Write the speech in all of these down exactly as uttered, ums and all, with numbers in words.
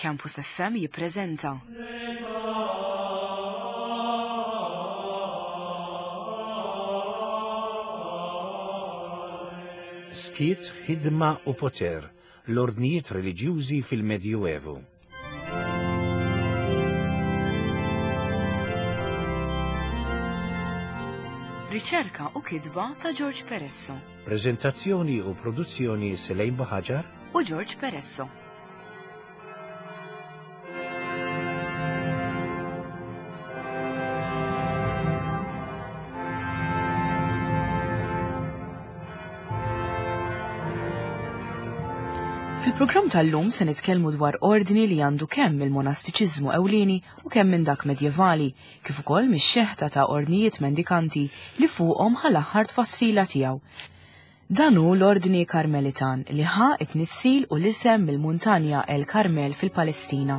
Campus F M jippreżenta Skiet, ħidma u poter, l-ordnijiet reliġjużi fil-Medjuevu. Riċerka u kidba ta' George Peresso. Prezentazzjoni u produzzjoni Selejn Baħaġar u George Peresso. Fil-programm tal-lum se nitkellmu dwar ordni li għandu kemm il-monastiċiżmu ewlieni u kemm minn dak medjevali, kif ukoll mix-xeħta ta' ordnijiet mendikanti li fuqhom ħal-aħħar tfassila tiegħu. Dan hu l-Ordni Karmelitan li ħa it-nissil u l-isem mill-muntanja El Karmel fil-Palestina.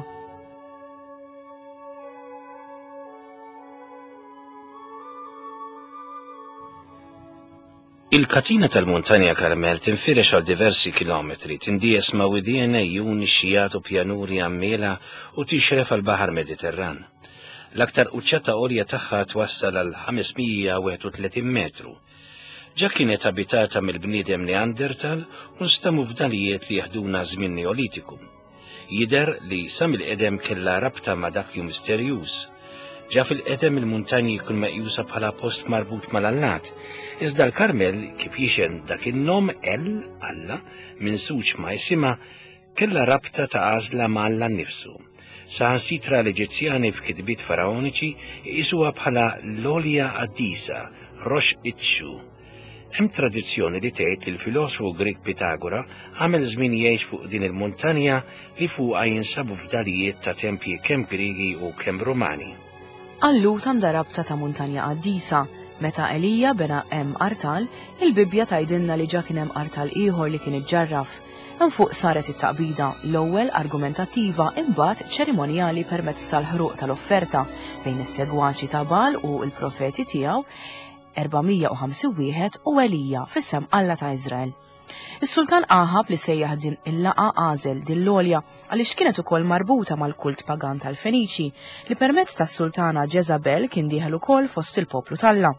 Il-katina tal-Muntanja Karmel tinfirex għal diversi kilometri, tindies ma' widien ejjuni xijat u pjanuri għammela u tixref għal Bahar Mediterran. L-aktar uċċata orja tagħha twassal għal ħamesmija u wieħed u tletin metru. Ġa kienet abitata mill-bniedem Neandertal u nstamu f'dalijiet li jaħduna żmien Neolitiku. Jider li sa mill-qedem kellha rabta ma' dak ju misterjuż. Ġa fil-qedem il-muntanji jkun meqjusa bħala post marbut mal-Allat, iżda l-Karmel kif jixen dak in-nom El Alla minn suċ ma' jisima kellha rabta ta' għażla ma' Alla nnifsu. Saħansitra l-Eġizzjani f'kitbiet faraoniċi jqisuha bħala l-Olja Addisa, Rosh Itxu. Hemm tradizzjoni li tgħid li l-filosofu Grik Pitagora għamel żmien jgħix fuq din il-muntanja li fuqha jinsabu f'dalijiet ta' tempji kemm Griegi u kemm Rumani. Allut għandha rabta ta' muntanja Addisa. Meta Elija bena hemm artal, il-Bibja tgħidilna li ġa kien hemm artal ieħor li kien iġġarraf. Hemm fuq saret it-taqbida, l-ewwel argumentattiva imbagħad ċerimonjali permezz tal-ħruq tal-offerta bejn is-segwaċi ta' Baal u l-profeti tiegħu erbamija u ħamsin u wieħed u Elija fis-sem Alla ta' Iżrael. Is-Sultan Aħab li sejjaħ din il-laqa għażel din l-olja għaliex kienet ukoll marbuta mal-kult pagan tal-Feniċi li permezz tas-Sultana Ġeżabel kien dieħel ukoll fost il-poplu tal-Alla.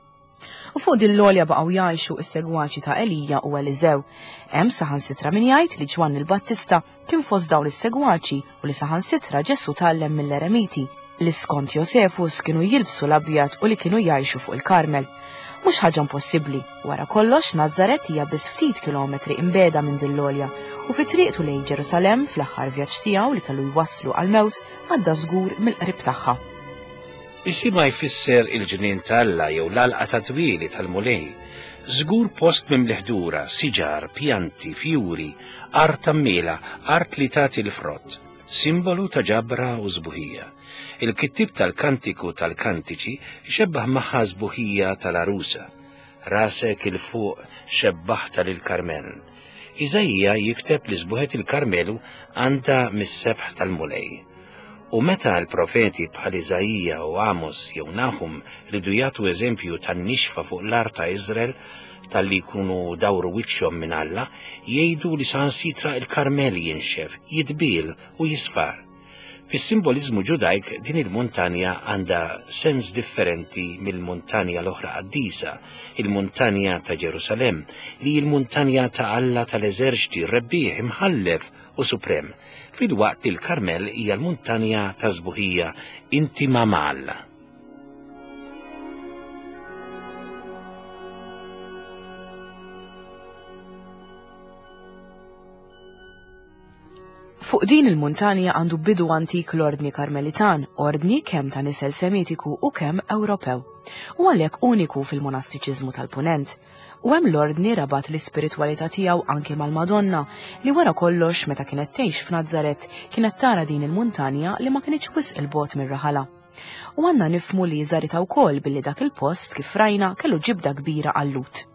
U fuq din l-olja baqgħu jgħixu s-segwaċi ta' Elija u Eliżew. Hemm saħansitra min jgħid li Ġwann il-Battista kien fost dawn is-segwaċi u li saħansitra Ġesu tgħallem mill-Eremiti li skont Josefus kienu jilbsu l-abjad u li kienu jgħixu fuq il-Karmel. Mhux ħaġa impossibbli, wara kollox Nażaret hija biss ftit kilometri imbeda minn din l-olja u fi triqtu lejn Ġerusalemm fl-aħħar vjaġġ tiegħu li kellu jwasslu għall-mewt għadda żgur mill-qrib tagħha. Isimha jfisser il-ġnien tal-Alla jew l-għalqa ta' twili tal-mulej. Żgur post mimliħdura, siġar, pjanti, fjuri, art tammela, art li tagħti l-frott, simbolu ta' ġabra u żbuħija. Il-kittib tal-kantiku tal-kantiċi xebbaħ maħħa żbuħija tal-arusa. Rasek il-fuq xebbaħta lil-Karmel. Iżajja jikteb li żbuħet il-Karmelu għandha mis-sebħ tal-mulej. U meta l-profeti bħal Iżajja u Amos jew Nahum ridu jagħtu eżempju tan-nixfa fuq l-art ta' Iżrael tal-li jkunu dawru wiċċhom minn Alla, jgħidu li saħansitra il-Karmel jinxef, jitbil u jisfar. Fis-simbolizmu ġudajk din il-muntanja għandha sens differenti mill-muntanja l-oħra Addisa, il-muntanja ta' Ġerusalem, li il-muntanja ta' Alla tal-eżerċti rebbieħ imħallef u suprem, fil-waqt li l-Karmel hija l-muntanja ta' żbuħija intima ma' Alla. Fuq din il-muntanja għandu bidu antik l-Ordni Karmelitan, ordni kemm ta' nisel semitiku u kemm Ewropew, u għalhekk uniku fil-monastiċiżmu tal-Punent. U hemm l-ordni rabat l-ispiritwalità tiegħu anke mal-Madonna li wara kollox meta kienet tgħix f'Nażaret kienet tara din il-muntanja li ma kienx wisq il-bogħod mir-raħala. U għandna nifhmu li żaritha wkoll billi dak il-post kif rajna kellu ġibda kbira għall-Lut.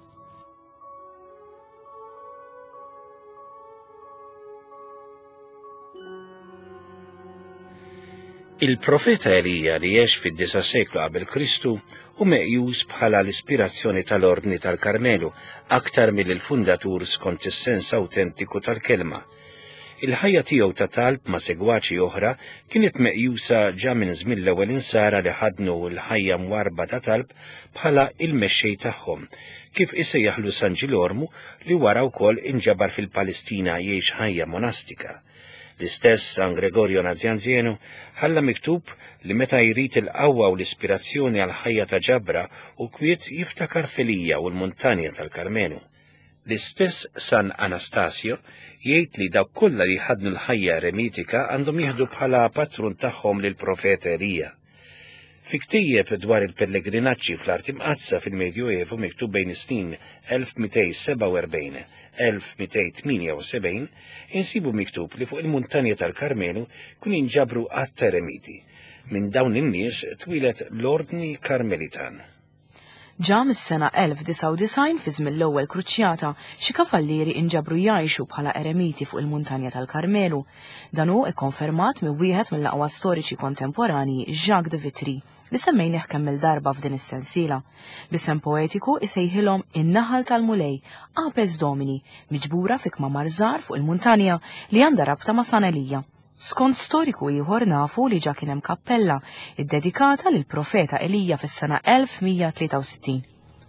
Il-profeta Elija li jgħix fid-disa seklu qabel Kristu u meqjus bħala l-ispirazzjoni tal-Ordni tal-Karmelu aktar mill-fundatur skont is-sens awtentiku tal-kelma. Il-ħajja tiegħu ta' talb ma' segwaċi oħra kienet meqjusa ġa minn żmien l-ewwel insara li ħadnu l-ħajja mwarba ta' talb bħala il-mexxej tagħhom, kif isejjaħlu San Ġilormu li wara wkoll inġabar fil-Palestina jgħix ħajja monastika. L-istess San Gregorio Nazianzienu ħalla miktub li meta jrid il-qawwa u l-ispirazzjoni għal ħajja ta' ġabra u kwiet jiftakar Filija u l-muntanja tal-Karmenu. L-istess San Anastasio jgħid li dawk kollha li ħadnu l-ħajja eremitika għandhom jieħdu bħala patrun tagħhom lil profeta Elija. Fi ktejjeb dwar il-pellegrinaġġi fl-Art Imqazza fil-Medjuevu miktub bejn is-snin elf mitej seba' u erbgħin elf mitej tminja u sebgħin insibu miktub li fuq il-muntanja tal-Karmenu kun jinġabru għatta eremiti. Minn dawn in-nies twilet l-Ordni Karmelitan. Ġa mis-sena elf tisa' u design fi żmien l-ewwel kruċjata xi kavallieri inġabru jgħixu bħala eremiti fuq il-muntanja tal-Karmelu. Dan hu ikkonfermat minn wieħed mill-aqwa storiċi kontemporanji Jacques de Vitry li semmejnieh kemm il-darba f'din is-sensiela. B'isem poetiku isejħilhom in-naħal tal-Mulej Apes Domini, miġbura fi kmamar żgħar fuq il-muntanja li għandha rabta ma' San Elija. Skont storiku ieħor nafu li ġa kien hemm kappella iddedikata lil profeta Elija fis-sena elf mija tlieta u sittin.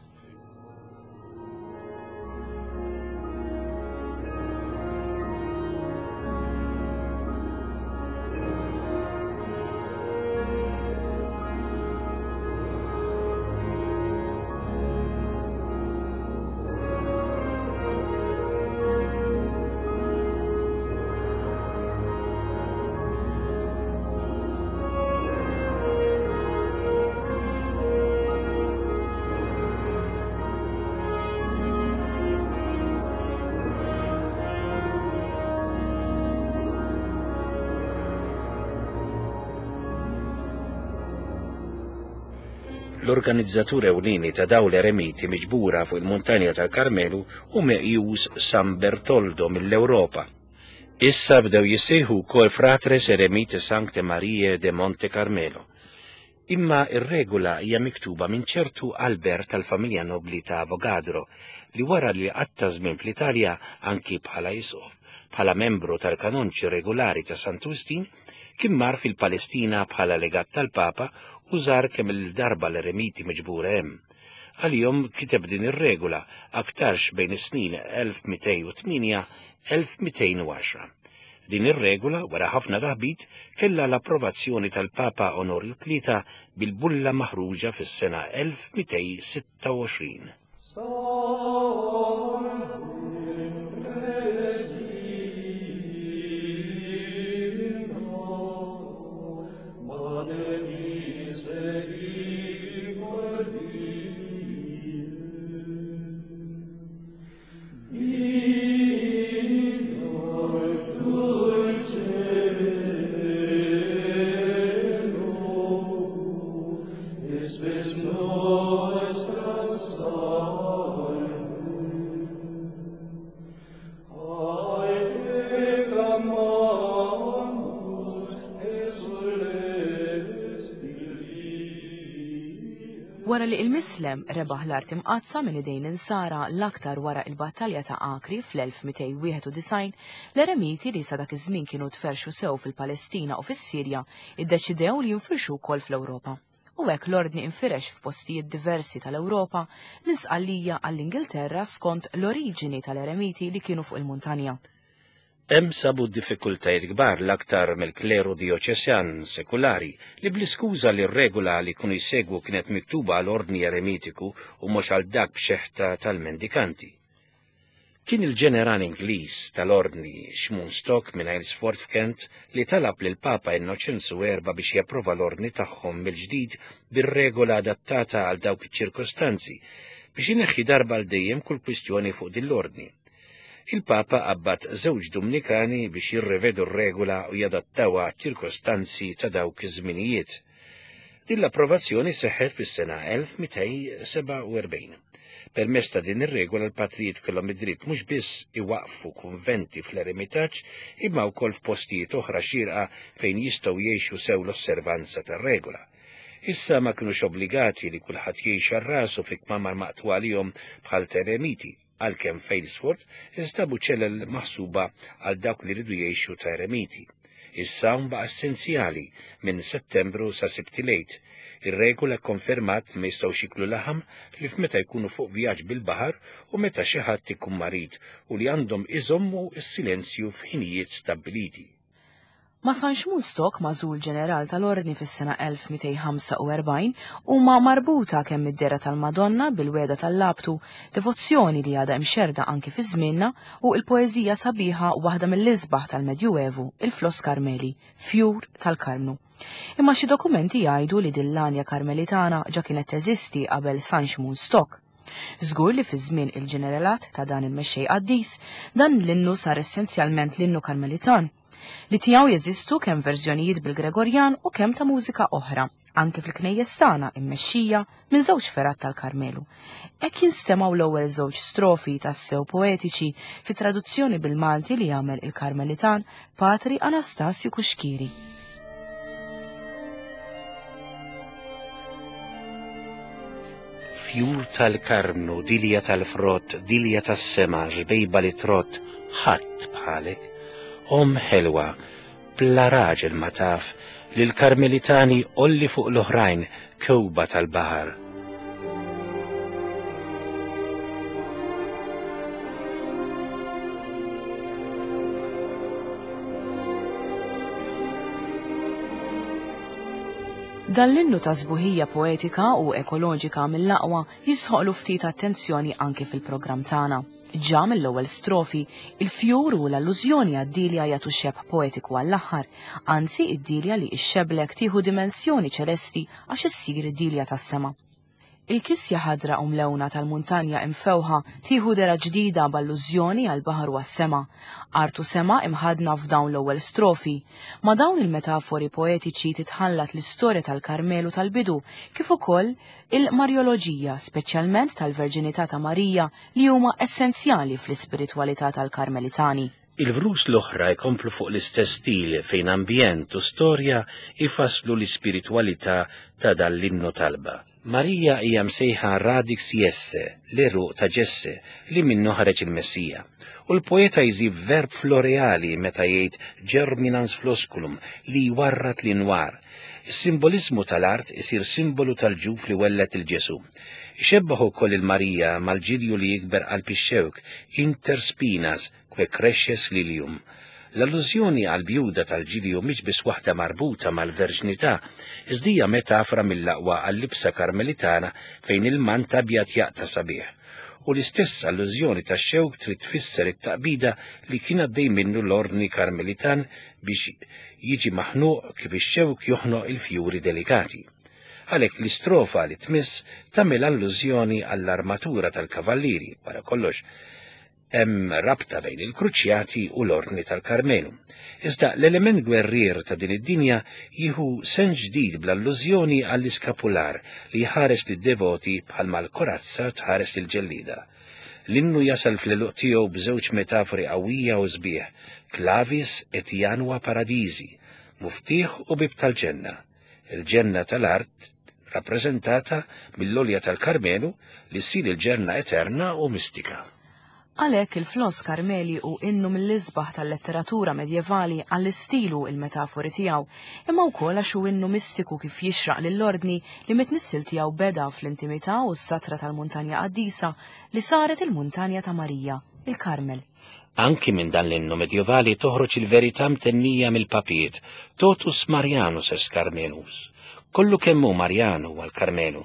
L-organizzatur ewlieni ta' dawn l-eremiti miġbura fuq il-muntanja tal-Karmelu u meqjus San Bertoldo mill-Ewropa. Issa bdew jissejħu wkoll Fratres Eremiti Sancte Mariae de Monte Carmelo. Imma ir-regola hija miktuba minn ċertu Albert tal-familja nobli ta' Avogadro li wara li qatta żmien fl-Italja anki bħala jisuq bħala membru tal-kanonċi regolari ta' Sant'Ustin kien mar fil-Palestina bħala legat tal-Papa u żar kemm il-darba l-eremiti miġbura hemm. Għalihom kiteb din ir-regola aktarx bejn is-snin elf mitej u tminja elf mitejn u għaxra. Din ir-regola wara ħafna taħbit kellha l-approvazzjoni tal-Papa Onorju tlieta bil-bulla maħruġa fis-sena elf mitej sitta u għoxrin. Wara li il-Mislem rebaħ l-Art Imqazza minn idejn insara l-aktar wara il-battalja ta' Akri fl-elf mitej wieħed u design, l-eremiti li sa dak iż-żmien kienu tferxu sew fil-Palestina u fis-Sirja iddeċidew li jinfirxu wkoll fl-Ewropa. U hekk l-ordni infirex f'postijiet diversi tal-Ewropa nisqallija għall-Ingilterra skont l-oriġini tal-eremiti li kienu fuq il-muntanja. Hemm sabu diffikultajiet kbar l-aktar mill-kleru dioċesjan sekulari li bl-iskuża li r-regola li kienu jsegwu kienet miktuba għal ordni eremitiku u mhux għal dak b'xeħta tal-mendikanti. Kien il-ġeneral Ingliż tal-ordni Xmun Stock minn Aylesford f'Kent li talab lil Papa Innoċenzu erba' biex japprova l-ordni tagħhom mill-ġdid bir-regola adattata għal dawk iċ-ċirkostanzi biex ineħħi darba l dejjem kull kwistjoni fuq din l-ordni. Il-Papa qabbat żewġ Dominikani biex jirrevedu r-regola u jadattawha ċirkostanzi ta' dawk iż-żminijiet. Din l-approvazzjoni seħħet fis-sena elf mitej seba' u erbgħin. Permezz ta' din ir-regola l-patrijiet kellhom id-dritt mhux biss iwaqfu kunventi fl-eremitaġġ imma wkoll f'postijiet oħra xierqa fejn jistgħu jgħixu sew l-osservanza tar-regola. Issa ma kinux obbligati li kulħadd jgħix ar rasu fi kmamar maqtu għalihom bħal eremiti. għalkemm Failsford instabu ċellel maħsuba għal dawk li ridu jgħixu ta' eremiti. Is-sawn ba' essenzjali minn Settembru sa' Sibtilejt. Ir-regola konfermat ma jistgħux jiklu laħam li f'meta jkunu fuq vjaġġ bil-baħar u meta xi ħadd ikun marid u li għandhom iżommu s-silenzju f'ħinijiet stabbiliti. Ma sanx Woodstock mażul ġeneral tal-ordni fis-sena elf mitej ħamsa u erbgħin huma marbuta kemm id-dera tal-Madonna bil-weda tal-Labtu, devozzjoni li għadha imxerda anki fi żmienna u l-poeżija sabiħa waħda mill-isbaħ tal-Medjuevu, il-Floss Karmeli, fjur tal-Karmnu. Imma xi dokumenti jgħidu li dil-lanja karmelitana ġa kienet teżisti qabel Sanx Woodstock. Żgur li fi żmien il-ġeneralat ta' dan il-mexxej qaddis, dan l-innu sar essenzjalment l-innu karmelitan. Li tiegħu jeżistu kemm verżjonijiet bil-Gregorjan u kemm ta' mużika oħra, anke fil-knejjes tagħna immexxija minn żewġ ferat tal-Karmelu. Hekk jinstemaw l-ewwel żewġ strofi tas-sew poetiċi fi traduzzjoni bil-Malti li jagħmel il-Karmelitan Patri Anastasju Kuxkiri. Fjur tal-Karmnu, dilja tal-frott, dilja tas-sema, ġbejba li trott, ħadd bħalek. Om ħelwa, bla raġel ma taf, li l-Karmelitani olli fuq l-oħrajn kewba tal-bahar. Dan l-innu ta' sbuħija poetika u ekoloġika mill-aqwa jisħoqlu ftit attenzjoni anke fil-programm tagħna. Ġa mill-ewwel strofi, il-fjur u l-allużjoni għad-dilja jagħtu xebħ poetiku għall-aħħar, anzi id-dilja li x-xeblek tieħu dimensjoni ċelesti għax issir id-dilja tas-sema. Il-kissja ħadra u mlewna tal-muntanja imfewħa tieħu dera ġdida b'allużjoni għall-baħar u għas-sema. Artu sema imħadna f'dawn l-ewwel strofi. Ma dawn il-metafori poetiċi titħallat l-istorja tal-Karmelu tal-bidu kif ukoll il-Marjoloġija, speċjalment tal-Verġinità ta' Marija li huma essenzjali fl-ispiritwalità tal-Karmelitani. Il-vrus l-oħra jkomplu fuq l-istess stil fejn ambjent u storja ifasslu l-ispiritwalità ta' dal-innu talba. Marija hija msejħa Radix Jesse, l-eruq ta' Ġesse, li minnu ħareġ il-Messija. U l-poeta jżib verb floreali meta jgħid germinans flosculum li jwarrat l-inwar. Is-simbolizmu tal-art isir simbolu tal-ġuf li wellet il-Ġesu. Ixebbaħu koll il-Marija mal-ġilju li jikber qalb ix-xewk, inter spinas kwe cresces lilium. L-allużjoni għal-bjuda tal-ġilju mhix biss waħda marbuta mal-verġnità, iżdija metafora mill-aqwa għall-libsa karmelitana fejn il-mant abjad jaqta sabiħ. U l-istess allużjoni tax-xewk trid tfisser it-taqbida li kien għaddej minnu l-ordni karmelitan biex jiġi maħnuq kif ix-xewk joħnoq il-fjuri delikati. Għalhekk l-istrofa li tmiss tagħmel allużjoni għall-armatura tal-kavallieri wara kollox hemm rabta bejn il-kruċjati u l-ordni tal-Karmelu. Iżda l-element gwerrier ta' din id-dinja jieħu sen ġdid bl-allużjoni għall-iskapular li jħares lid-devoti bħalma l-korazza tħares lil-ġellida. L-innu jasal fl-eluq tiegħu b'żewġ metafori qawwija u sbieħ, clavis et janua paradisi, muftiħ u bib tal-ġenna. Il-ġenna tal-art rappreżentata mill-olja tal-Karmelu li ssir il-ġenna eterna u mistika. Għalhekk il-Floss Karmeli u innu mill-isbaħ tal-letteratura medjevali għall-istilu il-metafori tiegħu, imma wkoll għax hu innu mistiku kif jixraq lill-ordni li mitnissil tiegħu beda fl-intimità u s-satra tal-Muntanja Qaddisa li saret il-Muntanja ta' Marija, il-Karmel. Anki minn dan l-innu medjevali toħroġ il-verità mtennija mill-papiet, totus Marianus es Carmelus. Kollu kemmu Marjanu għal-Karmelu.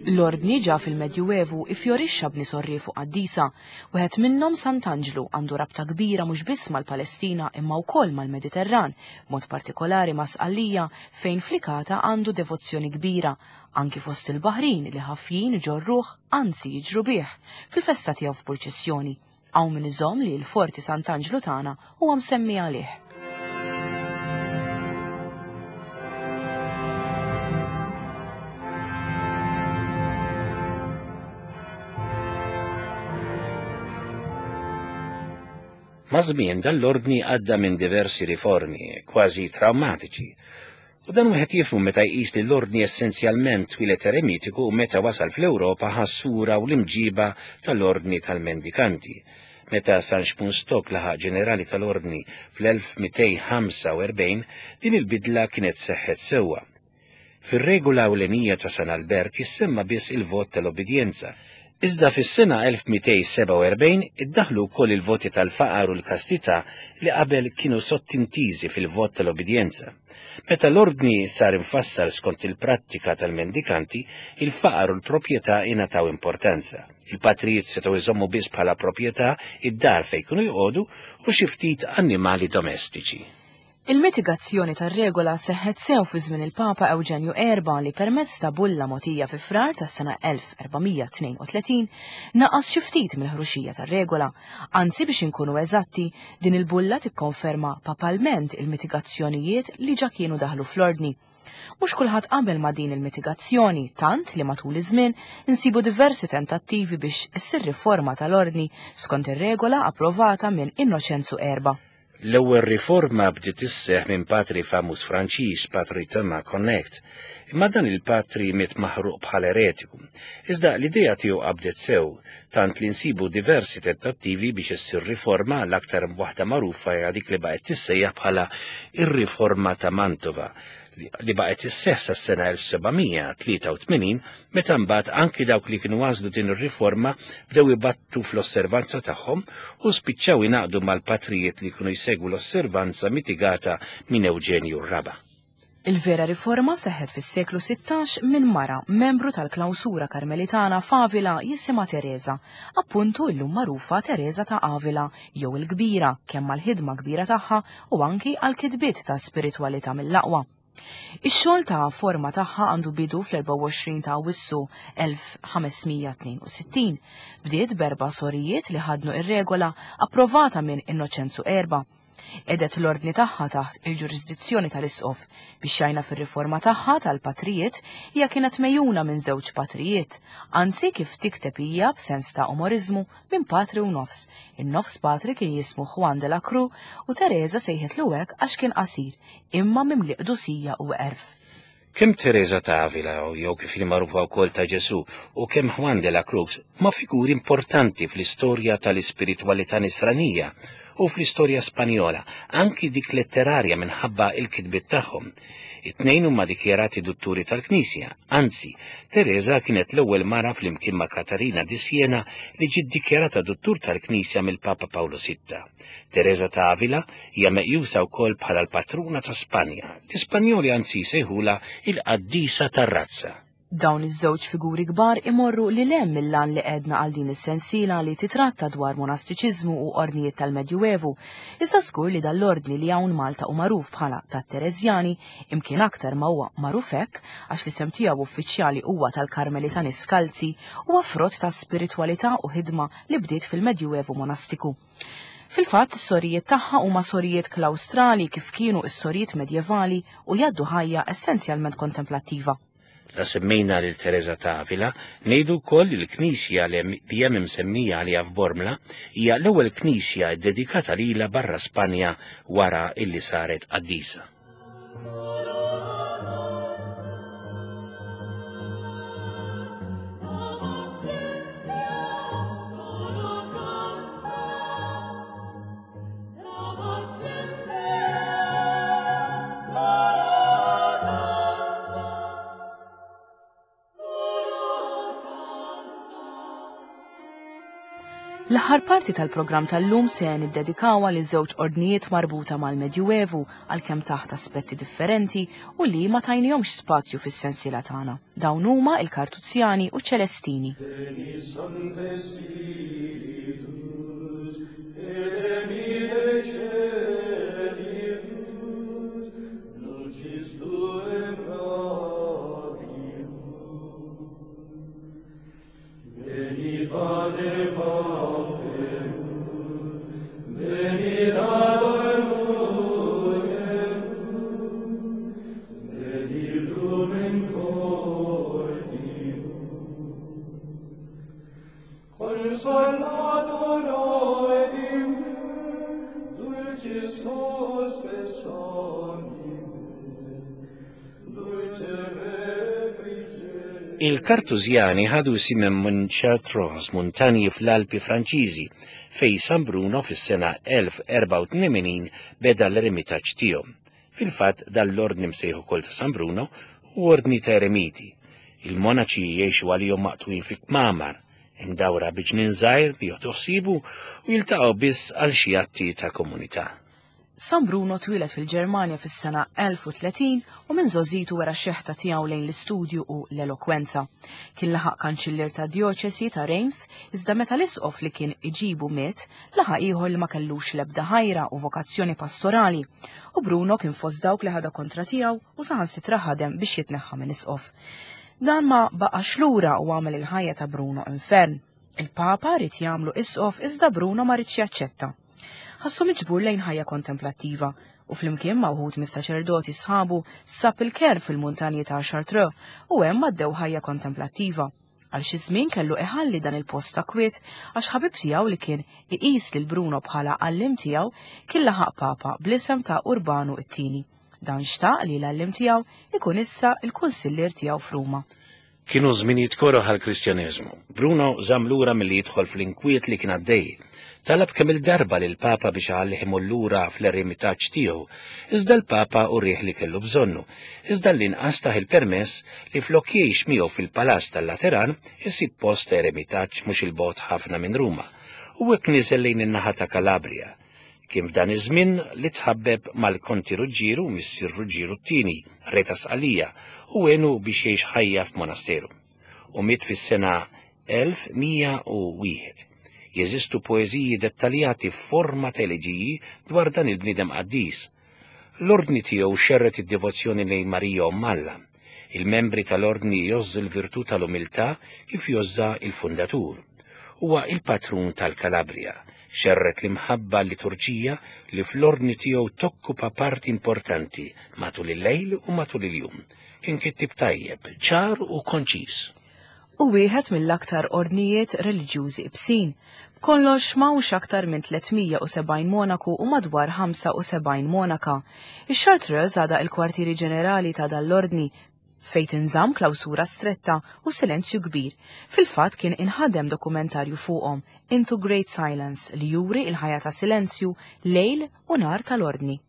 L-ordni ġa fil-Medjuevu ifjorixxa b'nies orriefu qaddisa, wieħed minnhom Sant'Angelo għandu rabta kbira mhux biss mal-Palestina imma wkoll mal-Mediterran, mod partikolari ma' Sqallija fejn flikata għandu devozzjoni kbira, anki fost il-Baħrin li ħaffin iġorruh anzi jiġru bih fil-festa tiegħu f'purċissjoni. Hawn min iżomm li l-forti Sant'Angelo tagħna huwa msemmi għalih. Ma' żmien dal-ordni għadda minn diversi riformi, kważi traumatiċi. U dan wieħed jifhmu meta jqis li l-ordni essenzjalment twilet eremitiku u meta wasal fl-Ewropa ħassura u l-imġiba tal-ordni tal-mendikanti. Meta San Xpunstok laħaq ġenerali tal-ordni fl-elf mitej ħamsa u erbgħin, din il-bidla kienet seħħet sewwa. Fir-regola ewlenija ta' San Albert jissemma biss il-vot tal-obbedjenza. Iżda fis-sena elf mitej seba' u erbgħin iddaħlu wkoll il-voti tal-faqar u l-kastità li qabel kienu sottintiżi fil-vot tal-obbedjenza. Meta l-ordni sar infassal skont il-prattika tal-mendikanti, il-faqar u l-proprjetà ingħataw importanza. Il-patrijiet setgħu jżommu biss bħala proprjetà id-dar fejn kienu jqogħdu u xi ftit annimali domestiċi. Il-mitigazzjoni tar-regola seħħet sew fi żmien il-Papa Ewġenju erba' li permezz ta' bulla mogħtija fi frar tas-sena elf erbamija tnejn u tletin naqas xi ftit mill-ħruxija tar-regola. Anzi biex inkunu eżatti, din il-bulla tikkonferma papalment il-mitigazzjonijiet li ġa kienu daħlu fl-ordni. Mhux kulħadd qabel ma' din il-mitigazzjoni, tant li matul iż-żmien insibu diversi tentattivi biex issir riforma tal-ordni skont ir-regola approvata minn Innoċenzu erba'. L-ewwel riforma bdiet isseħħ minn patri famuż Franċiż, Patri Thomas Connect, imma dan il-patri miet maħruq bħal eretiku. Iżda l-idea tiegħu qabdet sew, tant li nsibu diversi tentattivi biex issir riforma l-aktar waħda magħrufa hija dik li baqgħet tissejjaħ bħala ir-riforma ta' Mantova, li baqgħet isseħħ sas-sena elf sebgħimija tlieta u tmenin meta mbagħad anki dawk li kienu għażlu din ir-riforma bdew ibattu fl-osservanza tagħhom u spiċċaw ingħaqdu mal-patrijiet li kienu jsegwu l-osservanza mitigata minn Ewġenju r-raba'. Il-vera riforma seħħet fis-seklu sittax minn mara membru tal-klawsura karmelitana f'Avila jisimha Teresa, appuntu llum magħrufa Teresa ta' Avila jew il-Kbira kemm għall-ħidma kbira tagħha u anki għall-kitbiet ta' spiritwalità mill-aqwa. Ix-xogħol ta' forma tagħha għandu bidu fl-erba' u għoxrin ta' Awwissu elf ħamesmija tnejn u sittin. Bdiet berba' sorijiet li ħadnu ir-regola approvata minn Innoċenzu erba'. Edet l-ordni tagħha taħt il-ġurisdizzjoni tal-Isqof biex xajna fir-riforma tagħha tal-patrijiet hija kienet mejjuna minn żewġ patrijiet, anzi kif tikteb hija b'sens ta' umorizmu minn patri u nofs. In-nofs patri kien jismu Juan de la Cruz u Teresa sejħetlu hekk għax kien qasir, imma mimli qdusija u qerf. Kemm Teresa ta' Avila jew kif li magħrufa wkoll ta' Ġesu u kemm Juan de la Cruz ma' figuri importanti fl-istorja tal-ispiritwalità nisranija u fl-istorja Spanjola, anki dik letterarja minħabba il-kitbiet tagħhom. It-tnejn huma dikjarati dutturi tal-Knisja, anzi, Teresa kienet l-ewwel mara flimkien ma' Katarina di Siena li ġiet dikjarata duttur tal-Knisja mill-Papa Pawlu sitta. Teresa ta' Avila hija meqjusa wkoll bħala l-patruna ta' Spanja. L-Ispanjoli anzi sejħula il-qaddisa tar-razza. Dawn iż-żewġ figuri kbar imorru li lem mill-lan li qedna għal din is-sensiela li titratta dwar monastiċiżmu u ordnijiet tal-Medjuevu. Iżda skur li dal-ordni li hawn Malta u magħruf bħala tat-Terezjani imkien aktar ma huwa magħruf hekk għax li sem tiegħu uffiċjali huwa tal-Karmelitani Skalzi huwa frott ta' spiritwalità u ħidma li bdiet fil-Medjuevu monastiku. Fil-fatt, is-sorijiet tagħha huma sorijiet klawstrali kif kienu s-sorijiet medjevali u jgħaddu ħajja essenzjalment kontemplattiva. La semmejna lil Teresa ta' Avila, ngħidu wkoll li l-Knisja li hemm imsemmija għaliha f'Bormla hija l-ewwel knisja ddedikata lilha barra Spanja wara illi saret qaddisa. L-aħħar parti tal-programm tal-lum se niddedikawa li żewġ ordnijiet marbuta mal-Medjuevu għalkemm taħt aspetti differenti u li ma tajnihomx spazju fis-sensiela tagħna. Dawn huma il-Kartuzzjani u ċ-Ċelestini. Il-Kartużjani ħadu simem minn Chartreuse, muntanji fl-Alpi Franċiżi, fej San Bruno fis-sena elf erba' u tmenin beda l-eremitaġġ tiegħu. Fil-fatt dal-ordni msejħu kol ta' San Bruno u ordni ta' eremiti. Il-monaċi jgħixu għalihom maqtwin fi kmamar, imdawra biġnien żgħir li joħsibu u jiltaqgħu biss għal xi atti ta' komunità. San Bruno twilet fil-Ġermanja fis-sena elf u tletin u minn żożitu wara x-xeħta tiegħu lejn l-istudju u l-elokwenza. Kien laħaq kanċiller ta' djoċesi ta' Reims, iżda meta l-isqof li kien iġibu miet, laħaq ieħor li ma kellux l-ebda ħajra u vokazzjoni pastorali. U Bruno kien fost dawk li ħada kontra tiegħu u saħansitra ħadem biex jitneħħa minn isqof. Dan ma baqax lura u għamel il-ħajja ta' Bruno infern. Il-Papa rid jagħmlu isqof iżda Bruno ma ridx jaċċetta. Ħassu miġbur lejn ħajja kontemplattiva u flimkien ma' wħud mis-saċerdoti sħabu sab il-kern fil-muntanji ta' Chartreux u hemm għaddew ħajja kontemplattiva. Għal xi żmien kellu iħalli dan il-post ta' kwiet għax ħabib tiegħu li kien iqis lil Bruno bħala għallim tiegħu kien laħaq Papa bl-isem ta' Urbanu t-tieni. Dan xtaq li l-għallim tiegħu ikun issa il-kunsiller tiegħu f'Ruma. Kienu żminijiet koroħ għall-Kristjaneżmu. Bruno żamm lura milli jidħol fl-inkwiet li kien għaddej. Talab kemm il-darba lil Papa biex għalliħimu lura fl-eremitaġġ tiegħu, iżda l-Papa urrieħ li kellu bżonnu, iżda l-inqas taħ il-permess li flok jgħix miegħu fil-Palazz tal-Lateran isib post eremitaġġ mhux il-bogħod ħafna minn Ruma, u hekk niżel lejn in-naħa ta' Kalabria. Kien f'dan iż-żmien li tħabbeb mal-Konti Ruġġieru missier Ruġġieru t-tieni, re ta' Sqalija, u għenu biex jgħix ħajja f'monasteru. U miet fis-sena elf mija u wieħed. Jeżistu poeżiji dettaljati f'forma ta' eleġiji dwar dan il-bniedem qaddis. L-ordni tiegħu xerret id-devozzjoni lejn Marija Ommalla. Il-membri tal-ordni jozzu l-virtù tal-umiltà kif jozza il-fundatur. Huwa il-patrun tal-Kalabria. Xerret l-imħabba l-liturġija li fl-ordni tiegħu tokkupa parti importanti matul il-lejl u matul il-jum. Kien kittib tajjeb, ċar u konċis. U wieħed mill-aktar ordnijiet reliġjużi ibsin. Kollox mawx aktar minn tlietmija u sebgħin monaku u madwar ħamsa u sebgħin monaka. Ix-Chartreuse għada il-kwartieri ġenerali ta' dal-ordni fejn tinżamm klawsura stretta u silenzju kbir. Fil-fatt kien inħadem dokumentarju fuqhom Into Great Silence li juri il-ħajja ta' silenzju lejl u nar tal-ordni.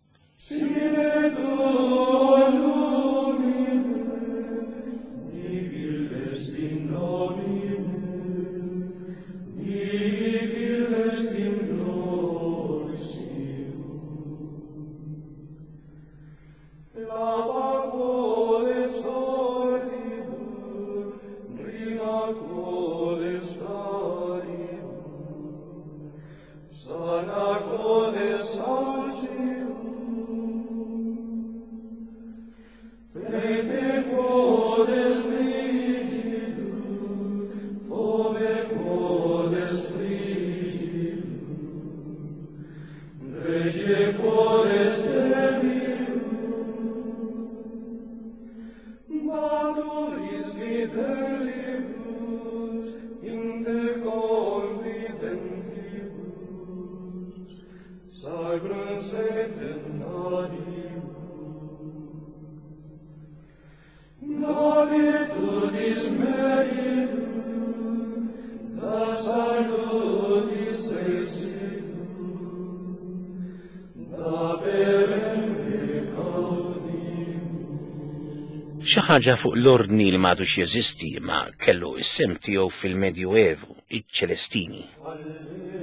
Xi ħaġa fuq l-ordni li m'għadux jeżisti ma kellu is-sem tiegħu fil-Medjuevu, iċ-Ċelestini.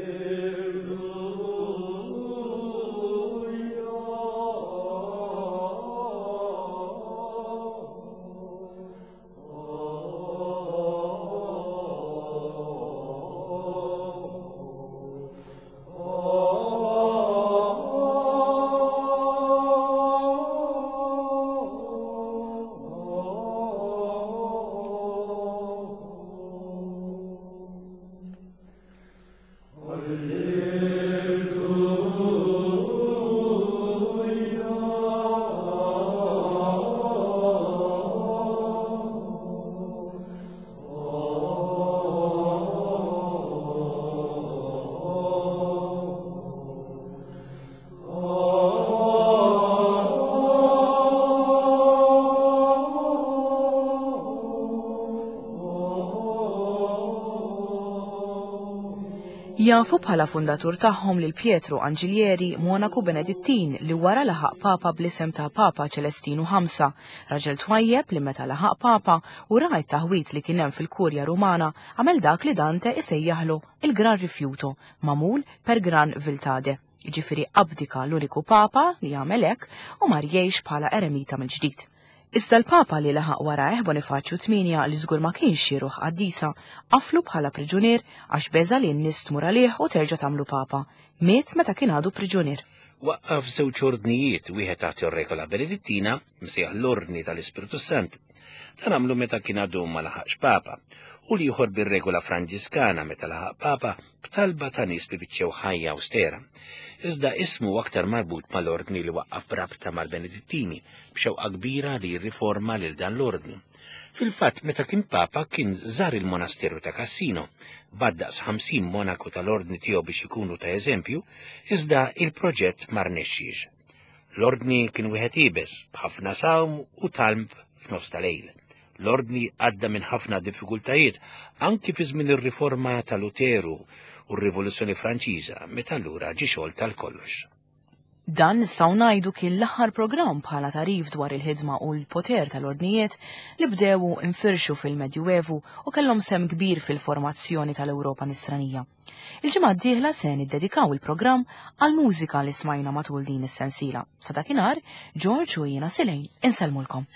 Jafu bħala fundatur tagħhom lil Pietro Angelieri Monaco Benedittin li wara laħaq Papa bl-isem ta' Papa Celestinu ħamsa, raġel twajjeb li meta laħaq Papa u ra t-taħwit li kien hemm fil-Kurja Rumana għamel dak li Dante isejjaħlu il-Gran Rifjuto, mamul per Gran Viltade. Jiġifieri abdika l-uniku Papa li jagħmel hekk u ma rjejx bħala eremita mill-ġdid. Iżda l-Papa li laħaq warajh Bonifaċċju tminja li żgur ma kienx jieruħ qaddisa qaflu bħala priġunier għax beża li n-nies tmur għalih u terġa' tagħmlu Papa. Miet meta kien għadu priġunier. Waqqaf żewġ ordnijiet wieħed taħt ir-regola Benedittina msejjaħ l-Ordni tal-Ispiritu Santu. Dan għamlu meta kien għadu ma laħaqx Papa u li ieħor bir-regola Franġiskana meta laħaq Papa b'talba ta' nies li biċċew ħajja austera. Iżda ismu aktar marbut mal-ordni li waqqaf brabta mal-Benedittini b'xewqa kbira li jirriforma lil dan l-ordni. Fil-fatt meta kien Papa kien żar il-monasteru ta' Cassino, baddaqs ħamsin monaku tal-ordni tiegħu biex ikunu ta' eżempju, iżda il-proġett ma rnexxiex. L-ordni kien wieħed ibes b'ħafna sawm u talb f'nofs tal-lejl. L-ordni għadda minn ħafna diffikultajiet anki fi żmien ir-riforma ta' Luteru u r-Rivoluzzjoni Franċiża meta allura ġie xogħol tal-kollox. Dan nistgħu ngħidu kien l-aħħar programm bħala tarif dwar il-ħidma u l-poter tal-ordnijiet li bdew infirxu fil-Medjuevu u kellhom sem kbir fil-formazzjoni tal-Ewropa Nisranija. Il-ġimgħa d-dieħla se niddedikaw il-programm għal mużika li smajna matul din is-sensiela. Sa dakinhar, George u jiena Silejn insellmulkom.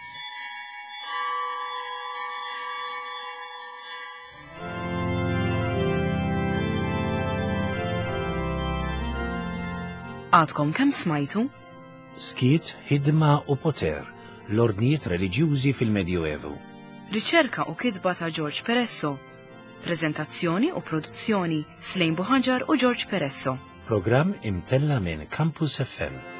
Għadkom kemm smajtu? Skiet, ħidma u poter, l-ordnijiet reliġjużi fil-Medjuevu. Riċerka u kitba ta' George Peresso. Preżentazzjoni u produzzjoni Silejn Buħaġar u George Peresso. Programm imtella minn Campus F M.